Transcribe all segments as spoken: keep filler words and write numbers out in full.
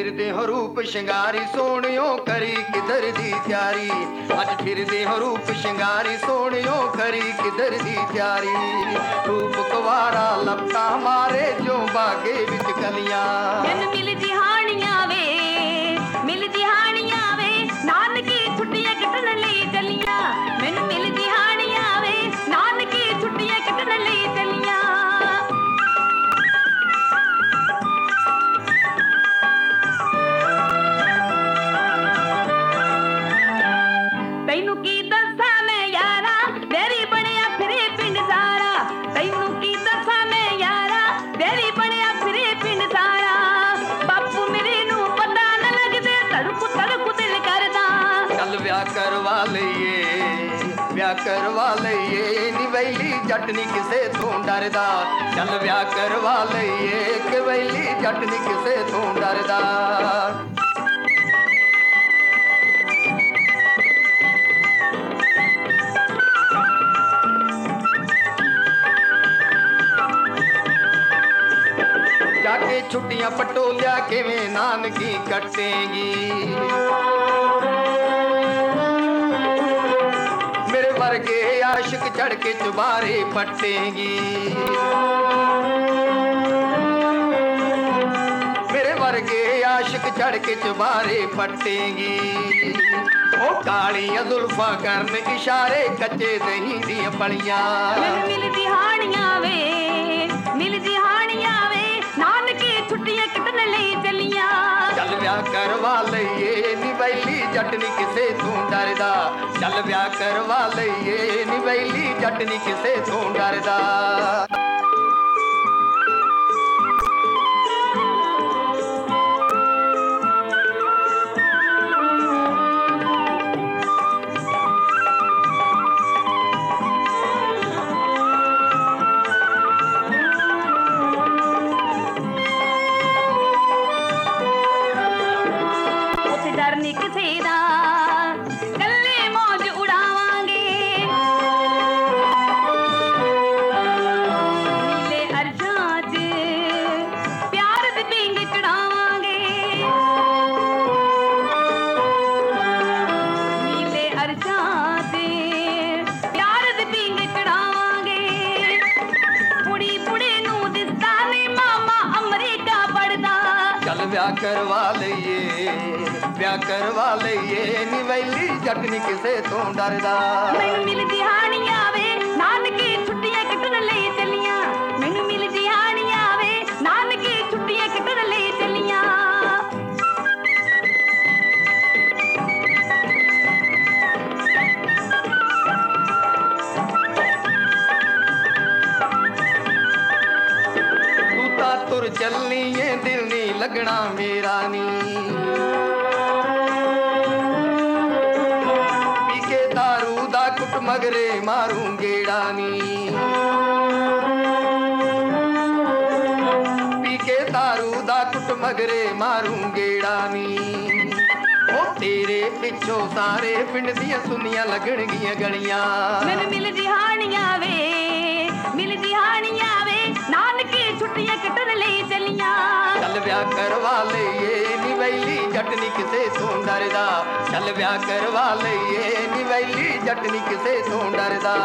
फिरदे हो रूप शिंगारी सोहणियों करी किधर दी त्यारी अज फिरदे हो रूप शिंगारी सोहणियों करी किधर दी त्यारी रूप कुवारा लपटा मारे जो बागे विच कलियां मिलदी हानियां वे मिलदी हानियां वे नानकी छुट्टियां कटन लई चलियां मैनू मिलदी हानियां वे नानकी छुट्टियां कटन लई चलियां तैनू की दस्सां मैं यारा तेरी बनिया फिरे पिंड सारा तैनू की दस्सां मैं यारा तेरी बनिया फिरे पिंड सारा बापू मेरे नू पता न लगदे तड़कू तड़कू दिल करदा चल ब्याह करवा लईए ब्याह करवा लईए नी वैली जट नी किसे तों डरदा चल ब्याह करवा लईए कि वैली जट नी किसे तों डरदा जाके छुट्टियां पटोलिया किवें नानकी कटेंगी मेरे वर्गे आशिक चढ़ के चुबारे पटेंगी मेरे वर्गे आशिक चढ़ के चुबारे पटेंगी ओ कालियां जुल्फां करन इशारे कच्चे दही दी पलियां मिलदी हानियां वे मिलदी हानियां वे नानकी छुट्टियां कटन लई चलियां चल ब्याह करवा लईए नी वैली जट नी किसे तों डरदा चल ब्याह करवा लईए नी वैली जट नी किसे तों डरदा ब्याह करवा लईए ब्याह करवा लईए नी वैली जट नी किसे तों डरदा मैनू मिलदी हानियां वे नानकी छुट्टियां कटन लई चलियां मैनू मिलदी हानियां वे नानकी छुट्टियां कटन लई चलियां तू ता तुर चलनी है दिल नी लगना मेरा नी पी के दारू दा कुट मगरे मारूं गेड़ा नी पी के दारू दा कुट मगरे मारूं गेड़ा नी ओ तेरे पिछों सारे पिंड दियां सुनियां लगणगियां गलियां मैनू मिलदी हानियां वे मिलदी हानियां वे नानकी छुट्टियां कटन लई चलियां चल ब्याह करवा लईए नी वैली जट नी किसे तों डरदा चल ब्याह करवा लईए नी वैली जट नी किसे तों डरदा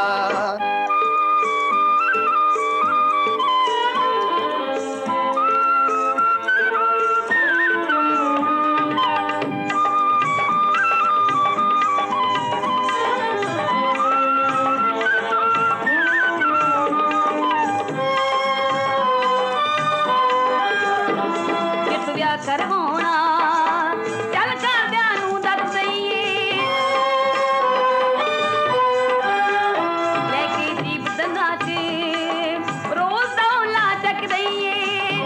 करवाना चल करदियां नू दस दईए लेके जीप दंदा च रोज दौला चक दईए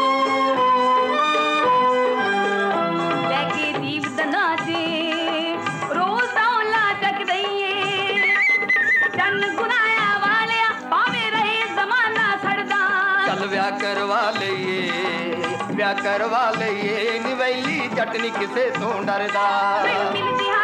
लेके जीप दंदा च रोज दौला चक दईए चन गुनाया वालिया भावे रहे जमाना सड़दा चल ब्याह करवा लईए ब्याह करवा लईए नी वैली जट नी किसे तों डरदा मिलदी